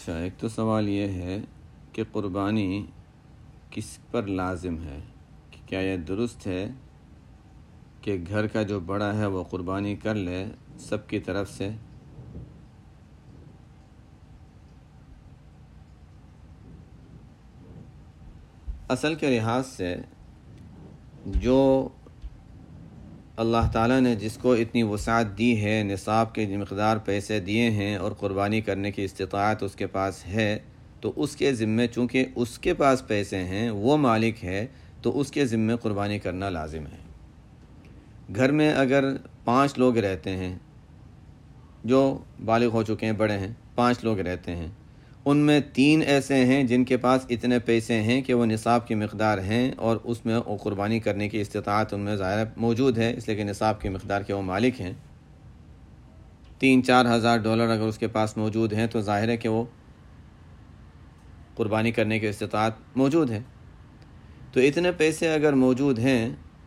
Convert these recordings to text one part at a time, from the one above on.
اچھا، ایک تو سوال یہ ہے کہ قربانی کس پر لازم ہے، کہ کیا یہ درست ہے کہ گھر کا جو بڑا ہے وہ قربانی کر لے سب کی طرف سے؟ اصل کے لحاظ سے جو اللہ تعالیٰ نے جس کو اتنی وسعت دی ہے، نصاب کے مقدار پیسے دیے ہیں اور قربانی کرنے کی استطاعت اس کے پاس ہے، تو اس کے ذمے چونکہ اس کے پاس پیسے ہیں، وہ مالک ہے، تو اس کے ذمے قربانی کرنا لازم ہے۔ گھر میں اگر 5 لوگ رہتے ہیں جو بالغ ہو چکے ہیں، بڑے ہیں، 5 لوگ رہتے ہیں، ان میں 3 ایسے ہیں جن کے پاس اتنے پیسے ہیں کہ وہ نصاب کی مقدار ہیں اور اس میں وہ قربانی کرنے کی استطاعت ان میں ظاہر موجود ہے، اس لیے کہ نصاب کی مقدار کے وہ مالک ہیں۔ 3-4 ہزار ڈالر اگر اس کے پاس موجود ہیں تو ظاہر ہے کہ وہ قربانی کرنے کی استطاعت موجود ہے۔ تو اتنے پیسے اگر موجود ہیں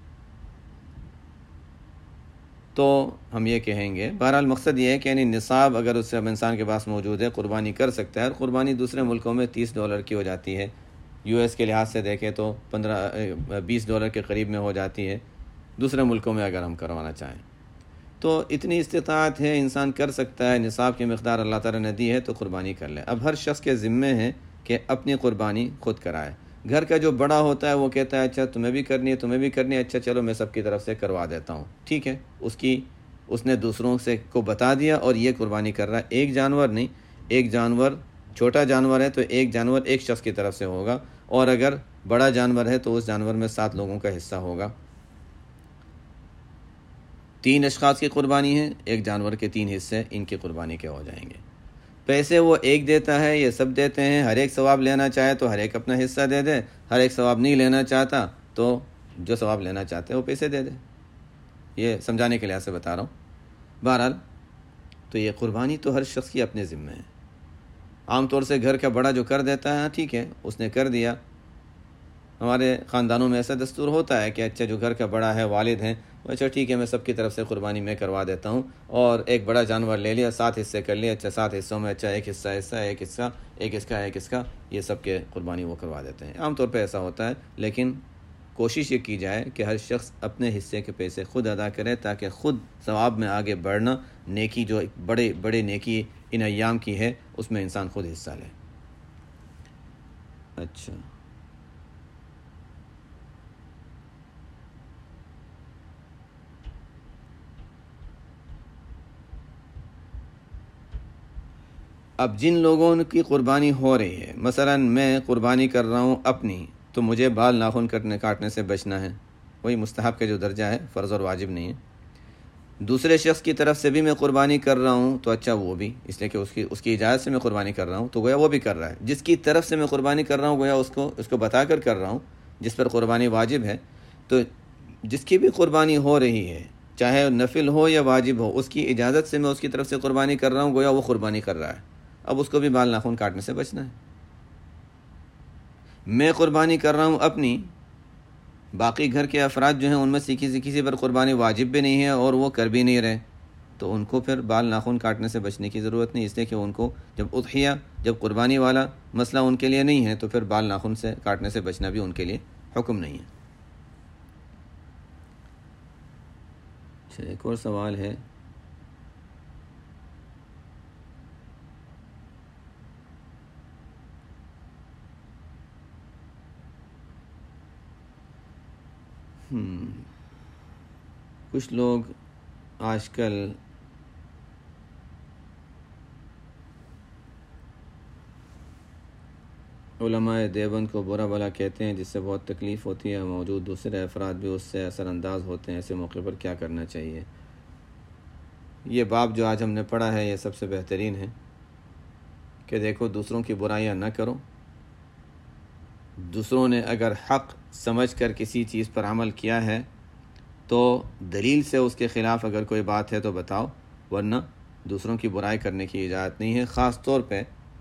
تو ہم یہ کہیں گے، بہرحال مقصد یہ ہے کہ یعنی نصاب اگر اس سے انسان کے پاس موجود ہے، قربانی کر سکتا ہے۔ اور قربانی دوسرے ملکوں میں $30 کی ہو جاتی ہے، US کے لحاظ سے دیکھیں تو 20 ڈالر کے قریب میں ہو جاتی ہے دوسرے ملکوں میں اگر ہم کروانا چاہیں۔ تو اتنی استطاعت ہے، انسان کر سکتا ہے، نصاب کی مقدار اللہ تعالیٰ نے دی ہے تو قربانی کر لے۔ اب ہر شخص کے ذمے ہے کہ اپنی قربانی خود کرائے۔ گھر کا جو بڑا ہوتا ہے وہ کہتا ہے اچھا تمہیں بھی کرنی ہے، تمہیں بھی کرنی ہے، اچھا چلو میں سب کی طرف سے کروا دیتا ہوں، ٹھیک ہے۔ اس نے دوسروں سے کو بتا دیا اور یہ قربانی کر رہا ہے۔ ایک جانور نہیں، ایک جانور چھوٹا جانور ہے تو ایک جانور ایک شخص کی طرف سے ہوگا، اور اگر بڑا جانور ہے تو اس جانور میں 7 لوگوں کا حصہ ہوگا۔ 3 اشخاص کی قربانی ہے، ایک جانور کے 3 حصے ان کی قربانی کے ہو جائیں گے۔ پیسے وہ ایک دیتا ہے، یہ سب دیتے ہیں، ہر ایک ثواب لینا چاہے تو ہر ایک اپنا حصہ دے دے، ہر ایک ثواب نہیں لینا چاہتا تو جو ثواب لینا چاہتے ہیں وہ پیسے دے دے۔ یہ سمجھانے کے لحاظ سے بتا رہا ہوں۔ بہرحال تو یہ قربانی تو ہر شخص کی اپنے ذمہ ہے۔ عام طور سے گھر کا بڑا جو کر دیتا ہے، ٹھیک ہے اس نے کر دیا۔ ہمارے خاندانوں میں ایسا دستور ہوتا ہے کہ اچھا جو گھر کا بڑا ہے، والد ہیں، اچھا ٹھیک ہے میں سب کی طرف سے قربانی میں کروا دیتا ہوں، اور ایک بڑا جانور لے لیا، 7 حصے کر لیا، اچھا 7 حصوں میں اچھا ایک حصہ ایک اس کا یہ سب کے قربانی وہ کروا دیتے ہیں۔ عام طور پہ ایسا ہوتا ہے، لیکن کوشش یہ کی جائے کہ ہر شخص اپنے حصے کے پیسے خود ادا کرے تاکہ خود ثواب میں آگے بڑھنا، نیکی جو ایک بڑے نیکی ان ایام کی ہے اس میں انسان خود حصہ لے۔ اچھا اب جن لوگوں کی قربانی ہو رہی ہے، مثلا میں قربانی کر رہا ہوں اپنی، تو مجھے بال ناخن کاٹنے سے بچنا ہے، وہی مستحب کا جو درجہ ہے، فرض اور واجب نہیں ہے۔ دوسرے شخص کی طرف سے بھی میں قربانی کر رہا ہوں تو اچھا وہ بھی، اس لیے کہ اس کی اجازت سے میں قربانی کر رہا ہوں تو گویا وہ بھی کر رہا ہے۔ جس کی طرف سے میں قربانی کر رہا ہوں گویا اس کو بتا کر رہا ہوں، جس پر قربانی واجب ہے، تو جس کی بھی قربانی ہو رہی ہے چاہے نفل ہو یا واجب ہو، اس کی اجازت سے میں اس کی طرف سے قربانی کر رہا ہوں، گویا وہ قربانی کر رہا ہے۔ اب اس کو بھی بال ناخن کاٹنے سے بچنا ہے۔ میں قربانی کر رہا ہوں اپنی، باقی گھر کے افراد جو ہیں ان میں سے کسی پر قربانی واجب بھی نہیں ہے اور وہ کر بھی نہیں رہے، تو ان کو پھر بال ناخن کاٹنے سے بچنے کی ضرورت نہیں، اس لیے کہ ان کو جب قربانی والا مسئلہ ان کے لیے نہیں ہے تو پھر بال ناخن سے کاٹنے سے بچنا بھی ان کے لیے حکم نہیں ہے۔ اچھا ایک اور سوال ہے، کچھ لوگ آج کل علماء دیوبند کو برا بھلا کہتے ہیں، جس سے بہت تکلیف ہوتی ہے، موجود دوسرے افراد بھی اس سے اثر انداز ہوتے ہیں، ایسے موقع پر کیا کرنا چاہیے؟ یہ باب جو آج ہم نے پڑھا ہے یہ سب سے بہترین ہے کہ دیکھو دوسروں کی برائیاں نہ کرو، دوسروں نے اگر حق سمجھ کر کسی چیز پر عمل کیا ہے تو دلیل سے اس کے خلاف اگر کوئی بات ہے تو بتاؤ، ورنہ دوسروں کی برائی کرنے کی اجازت نہیں ہے۔ خاص طور پہ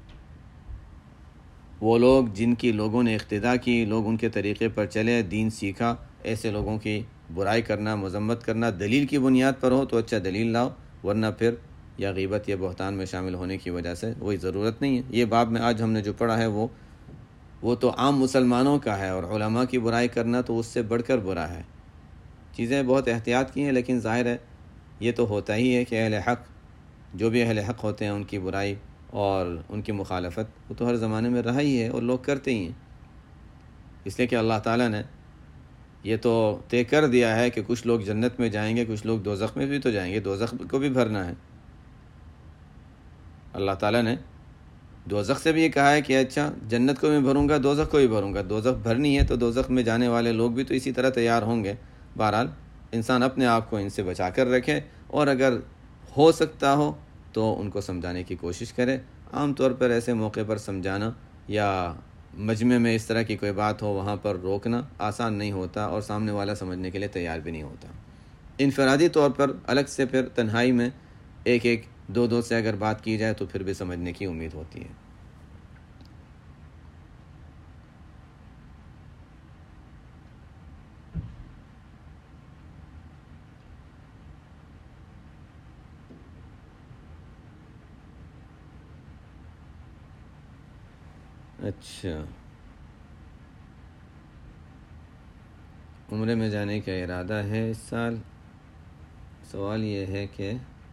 وہ لوگ جن کی لوگوں نے اقتداء کی، لوگ ان کے طریقے پر چلے، دین سیکھا، ایسے لوگوں کی برائی کرنا، مذمت کرنا دلیل کی بنیاد پر ہو تو اچھا دلیل لاؤ، ورنہ پھر یا غیبت یا بہتان میں شامل ہونے کی وجہ سے، وہی ضرورت نہیں ہے۔ یہ باب میں آج ہم نے جو پڑھا ہے وہ تو عام مسلمانوں کا ہے، اور علماء کی برائی کرنا تو اس سے بڑھ کر برا ہے۔ چیزیں بہت احتیاط کی ہیں، لیکن ظاہر ہے یہ تو ہوتا ہی ہے کہ اہل حق، جو بھی اہل حق ہوتے ہیں، ان کی برائی اور ان کی مخالفت وہ تو ہر زمانے میں رہا ہی ہے اور لوگ کرتے ہی ہیں، اس لیے کہ اللہ تعالیٰ نے یہ تو طے کر دیا ہے کہ کچھ لوگ جنت میں جائیں گے، کچھ لوگ دوزخ میں بھی تو جائیں گے، دوزخ کو بھی بھرنا ہے۔ اللہ تعالیٰ نے دوزخ سے بھی یہ کہا ہے کہ اچھا جنت کو بھی بھروں گا، دوزخ کو بھی بھروں گا، دوزخ بھرنی ہے تو دوزخ میں جانے والے لوگ بھی تو اسی طرح تیار ہوں گے۔ بہرحال انسان اپنے آپ کو ان سے بچا کر رکھے، اور اگر ہو سکتا ہو تو ان کو سمجھانے کی کوشش کرے۔ عام طور پر ایسے موقع پر سمجھانا یا مجمع میں اس طرح کی کوئی بات ہو وہاں پر روکنا آسان نہیں ہوتا، اور سامنے والا سمجھنے کے لیے تیار بھی نہیں ہوتا۔ انفرادی طور پر الگ سے پھر تنہائی میں ایک ایک دو دو سے اگر بات کی جائے تو پھر بھی سمجھنے کی امید ہوتی ہے۔ اچھا، عمرے میں جانے کا ارادہ ہے اس سال۔ سوال یہ ہے کہ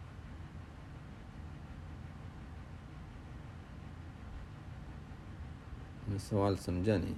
میں سوال سمجھا نہیں۔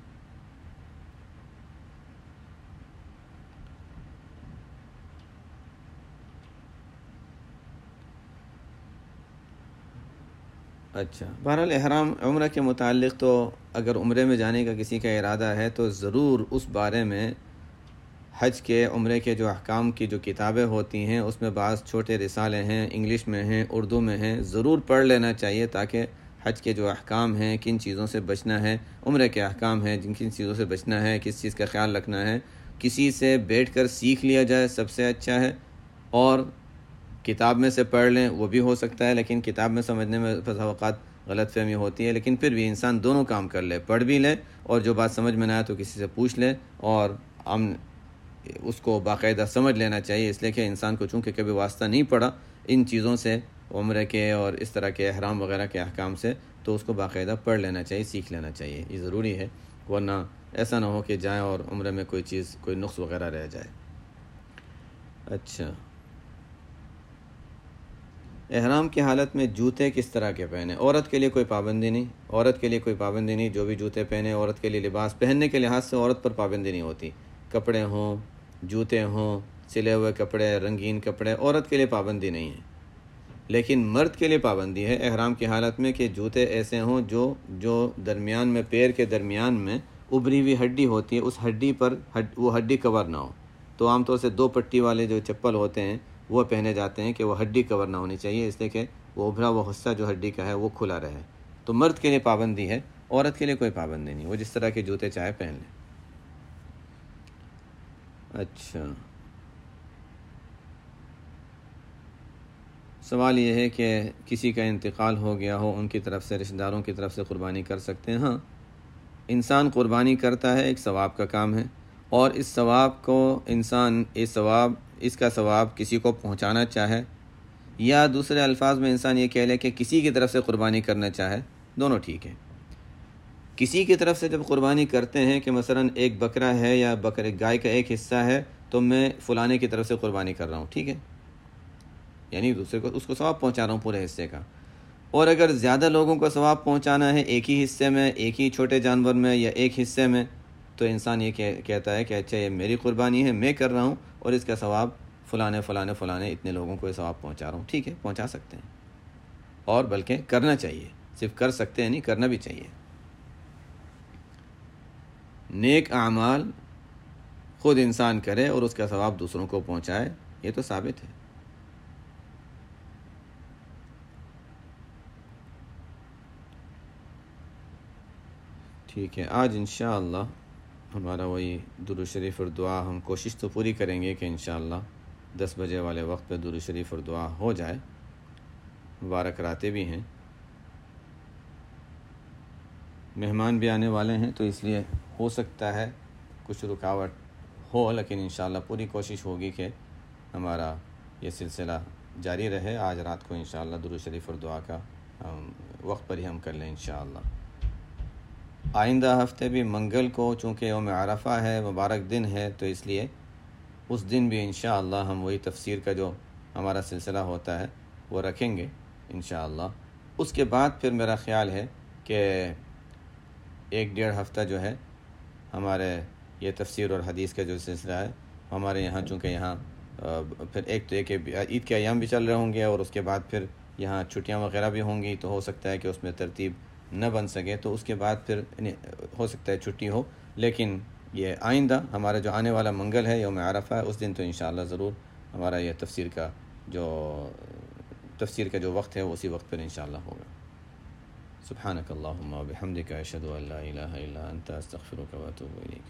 اچھا، بہرحال احرام عمرہ کے متعلق تو اگر عمرے میں جانے کا کسی کا ارادہ ہے تو ضرور اس بارے میں حج کے عمرے کے جو احکام کی جو کتابیں ہوتی ہیں اس میں بعض چھوٹے رسالے ہیں، انگلش میں ہیں، اردو میں ہیں، ضرور پڑھ لینا چاہیے، تاکہ حج کے جو احکام ہیں، کن چیزوں سے بچنا ہے، عمرے کے احکام ہیں جن کن چیزوں سے بچنا ہے، کس چیز کا خیال رکھنا ہے، کسی سے بیٹھ کر سیکھ لیا جائے سب سے اچھا ہے، اور کتاب میں سے پڑھ لیں وہ بھی ہو سکتا ہے، لیکن کتاب میں سمجھنے میں بعض اوقات غلط فہمی ہوتی ہے، لیکن پھر بھی انسان دونوں کام کر لے، پڑھ بھی لے اور جو بات سمجھ میں نہ آئے تو کسی سے پوچھ لے، اور ہم اس کو باقاعدہ سمجھ لینا چاہیے، اس لیے کہ انسان کو چونکہ کبھی واسطہ نہیں پڑا ان چیزوں سے، عمرے کے اور اس طرح کے احرام وغیرہ کے احکام سے، تو اس کو باقاعدہ پڑھ لینا چاہیے، سیکھ لینا چاہیے، یہ ضروری ہے، ورنہ ایسا نہ ہو کہ جائیں اور عمرے میں کوئی چیز، کوئی نقص وغیرہ رہ جائے۔ اچھا، احرام کی حالت میں جوتے کس طرح کے پہنے؟ عورت کے لیے کوئی پابندی نہیں، عورت کے لیے کوئی پابندی نہیں، جو بھی جوتے پہنے، عورت کے لیے لباس پہننے کے لحاظ سے عورت پر پابندی نہیں ہوتی، کپڑے ہوں، جوتے ہوں، سلے ہوئے کپڑے، رنگین کپڑے، عورت کے لیے پابندی نہیں ہے، لیکن مرد کے لیے پابندی ہے احرام کی حالت میں کہ جوتے ایسے ہوں جو درمیان میں، پیر کے درمیان میں ابری ہوئی ہڈی ہوتی ہے، اس ہڈی پر وہ ہڈی کور نہ ہو۔ تو عام طور سے 2 پٹی والے جو چپل ہوتے ہیں وہ پہنے جاتے ہیں کہ وہ ہڈی کور نہ ہونی چاہیے، اس لیے کہ وہ ابھرا وہ حصہ جو ہڈی کا ہے وہ کھلا رہے۔ تو مرد کے لیے پابندی ہے، عورت کے لیے کوئی پابندی نہیں، وہ جس طرح کے جوتے چاہے پہن لیں۔ اچھا، سوال یہ ہے کہ کسی کا انتقال ہو گیا ہو، ان کی طرف سے، رشتہ داروں کی طرف سے قربانی کر سکتے ہیں؟ ہاں، انسان قربانی کرتا ہے، ایک ثواب کا کام ہے، اور اس ثواب کو انسان اس کا ثواب کسی کو پہنچانا چاہے، یا دوسرے الفاظ میں انسان یہ کہہ لے کہ کسی کی طرف سے قربانی کرنا چاہے، دونوں ٹھیک ہے۔ کسی کی طرف سے جب قربانی کرتے ہیں کہ مثلا ایک بکرا ہے یا گائے کا ایک حصہ ہے تو میں فلانے کی طرف سے قربانی کر رہا ہوں، ٹھیک ہے، یعنی دوسرے کو اس کو ثواب پہنچا رہا ہوں پورے حصے کا۔ اور اگر زیادہ لوگوں کو ثواب پہنچانا ہے ایک ہی حصے میں، ایک ہی چھوٹے جانور میں یا ایک حصے میں، تو انسان یہ کہتا ہے کہ اچھا یہ میری قربانی ہے، میں کر رہا ہوں، اور اس کا ثواب فلانے فلانے فلانے اتنے لوگوں کو یہ ثواب پہنچا رہا ہوں، ٹھیک ہے، پہنچا سکتے ہیں، اور بلکہ کرنا چاہیے، صرف کر سکتے ہیں نہیں، کرنا بھی چاہیے۔ نیک اعمال خود انسان کرے اور اس کا ثواب دوسروں کو پہنچائے، یہ تو ثابت ہے۔ ٹھیک ہے، آج انشاءاللہ ہمارا وہی درود شریف اور دعا، ہم کوشش تو پوری کریں گے کہ انشاءاللہ 10 بجے والے وقت پہ درود شریف اور دعا ہو جائے، مبارک راتیں بھی ہیں، مہمان بھی آنے والے ہیں، تو اس لیے ہو سکتا ہے کچھ رکاوٹ ہو، لیکن انشاءاللہ پوری کوشش ہوگی کہ ہمارا یہ سلسلہ جاری رہے. آج رات کو انشاءاللہ درود شریف اور دعا کا وقت پر ہی ہم کر لیں انشاءاللہ. آئندہ ہفتے بھی منگل کو چونکہ یوم عرفہ ہے، مبارک دن ہے، تو اس لیے اس دن بھی انشاءاللہ ہم وہی تفسیر کا جو ہمارا سلسلہ ہوتا ہے وہ رکھیں گے انشاءاللہ. اس کے بعد پھر میرا خیال ہے کہ 1-1.5 ہفتہ جو ہے ہمارے یہ تفسیر اور حدیث کا جو سلسلہ ہے ہمارے یہاں، چونکہ یہاں پھر ایک تو ایک عید کے ایام بھی چل رہے ہوں گے، اور اس کے بعد پھر یہاں چھٹیاں وغیرہ بھی ہوں گی، تو ہو سکتا ہے کہ اس میں ترتیب نہ بن سکے، تو اس کے بعد پھر ہو سکتا ہے چھٹی ہو. لیکن یہ آئندہ ہمارا جو آنے والا منگل ہے یوم عرفہ ہے، اس دن تو انشاءاللہ ضرور ہمارا یہ تفسیر کا جو وقت ہے وہ اسی وقت پر انشاءاللہ ہوگا. سبحانک اللہم و بحمدک اشہد ان لا الہ الا انت استغفرک و اتوب الیک.